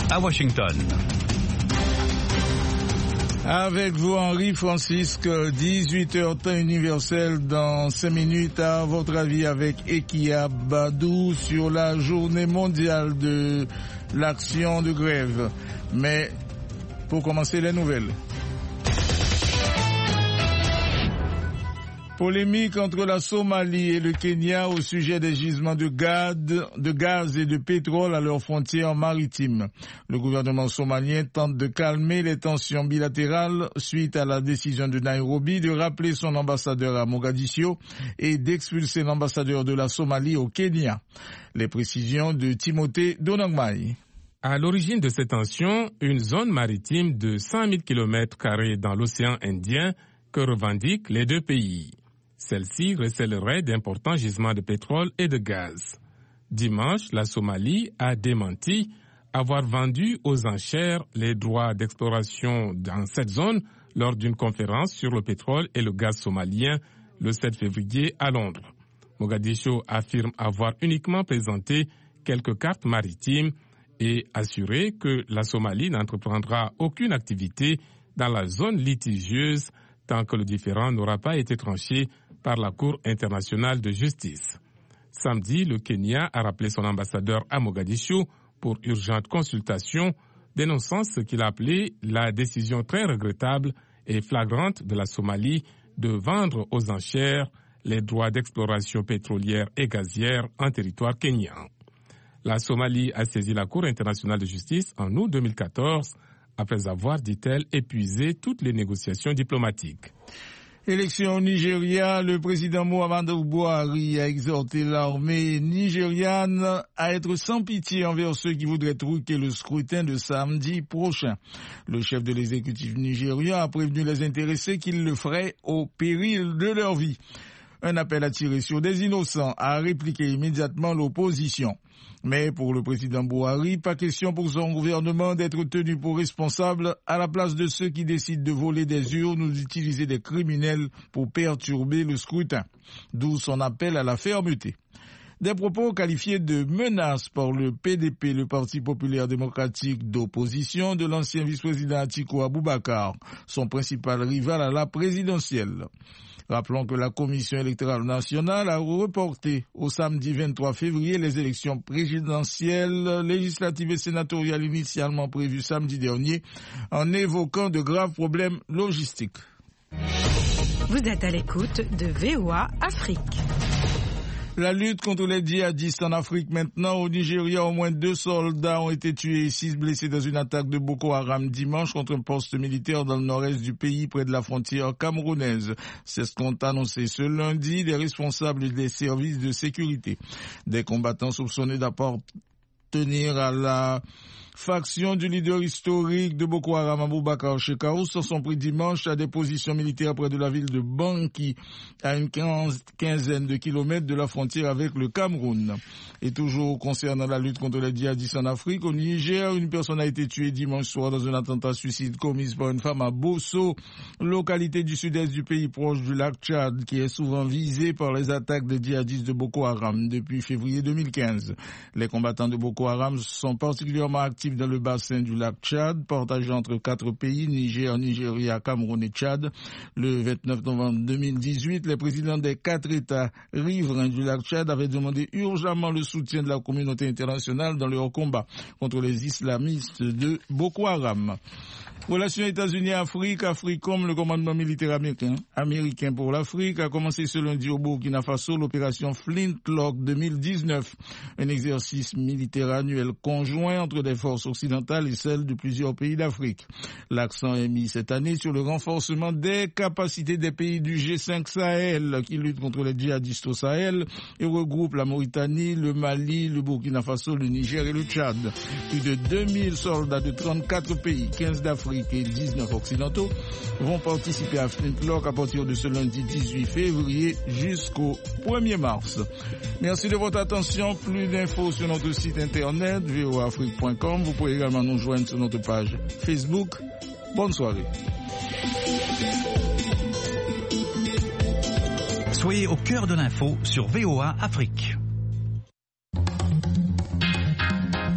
à Washington. Avec vous, Henri Francisque, 18h temps universel dans 5 minutes. À votre avis, avec Ekia Badou sur la journée mondiale de l'action de grève. Mais pour commencer, les nouvelles. Polémique entre la Somalie et le Kenya au sujet des gisements de gaz et de pétrole à leurs frontières maritimes. Le gouvernement somalien tente de calmer les tensions bilatérales suite à la décision de Nairobi de rappeler son ambassadeur à Mogadiscio et d'expulser l'ambassadeur de la Somalie au Kenya. Les précisions de Timothée Donangmai. À l'origine de ces tensions, une zone maritime de 100 000 km² dans l'océan Indien que revendiquent les deux pays. Celle-ci recèlerait d'importants gisements de pétrole et de gaz. Dimanche, la Somalie a démenti avoir vendu aux enchères les droits d'exploration dans cette zone lors d'une conférence sur le pétrole et le gaz somalien le 7 février à Londres. Mogadiscio affirme avoir uniquement présenté quelques cartes maritimes et assuré que la Somalie n'entreprendra aucune activité dans la zone litigieuse tant que le différend n'aura pas été tranché par la Cour internationale de justice. Samedi, le Kenya a rappelé son ambassadeur à Mogadiscio pour urgente consultation, dénonçant ce qu'il a appelé la décision très regrettable et flagrante de la Somalie de vendre aux enchères les droits d'exploration pétrolière et gazière en territoire kenyan. La Somalie a saisi la Cour internationale de justice en août 2014 après avoir, dit-elle, épuisé toutes les négociations diplomatiques. Élection au Nigeria, le président Muhammadu Buhari a exhorté l'armée nigériane à être sans pitié envers ceux qui voudraient truquer le scrutin de samedi prochain. Le chef de l'exécutif nigérien a prévenu les intéressés qu'il le ferait au péril de leur vie. Un appel à tirer sur des innocents a répliqué immédiatement l'opposition. Mais pour le président Buhari, pas question pour son gouvernement d'être tenu pour responsable à la place de ceux qui décident de voler des urnes ou d'utiliser des criminels pour perturber le scrutin. D'où son appel à la fermeté. Des propos qualifiés de menaces par le PDP, le Parti populaire démocratique d'opposition de l'ancien vice-président Atiku Abubakar, son principal rival à la présidentielle. Rappelons que la Commission électorale nationale a reporté au samedi 23 février les élections présidentielles, législatives et sénatoriales initialement prévues samedi dernier en évoquant de graves problèmes logistiques. Vous êtes à l'écoute de VOA Afrique. La lutte contre les djihadistes en Afrique maintenant. Au Nigeria, au moins 2 soldats ont été tués et 6 blessés dans une attaque de Boko Haram dimanche contre un poste militaire dans le nord-est du pays près de la frontière camerounaise. C'est ce qu'ont annoncé ce lundi les responsables des services de sécurité. Des combattants soupçonnés d'appartenir à la faction du leader historique de Boko Haram, Abubakar Shekau, se sont pris dimanche à des positions militaires près de la ville de Banki, à une quinzaine de kilomètres de la frontière avec le Cameroun. Et toujours concernant la lutte contre les djihadistes en Afrique, au Niger, une personne a été tuée dimanche soir dans un attentat suicide commis par une femme à Bosso, localité du sud-est du pays proche du lac Tchad, qui est souvent visée par les attaques des djihadistes de Boko Haram depuis février 2015. Les combattants de Boko Haram sont particulièrement actifs dans le bassin du lac Tchad, partagé entre 4 pays, Niger, Nigeria, Cameroun et Tchad. Le 29 novembre 2018, les présidents des 4 États riverains du lac Tchad avaient demandé urgemment le soutien de la communauté internationale dans leur combat contre les islamistes de Boko Haram. Relations États-Unis-Afrique, Africom, le commandement militaire américain pour l'Afrique a commencé ce lundi au Burkina Faso l'opération Flintlock 2019, un exercice militaire annuel conjoint entre des forces occidentales et celles de plusieurs pays d'Afrique. L'accent est mis cette année sur le renforcement des capacités des pays du G5 Sahel qui luttent contre les djihadistes au Sahel et regroupent la Mauritanie, le Mali, le Burkina Faso, le Niger et le Tchad. Plus de 2000 soldats de 34 pays, 15 d'Afrique et 19 occidentaux vont participer à Flintlock à partir de ce lundi 18 février jusqu'au 1er mars. Merci de votre attention. Plus d'infos sur notre site internet voafrique.com. Vous pouvez également nous joindre sur notre page Facebook. Bonne soirée. Soyez au cœur de l'info sur VOA Afrique.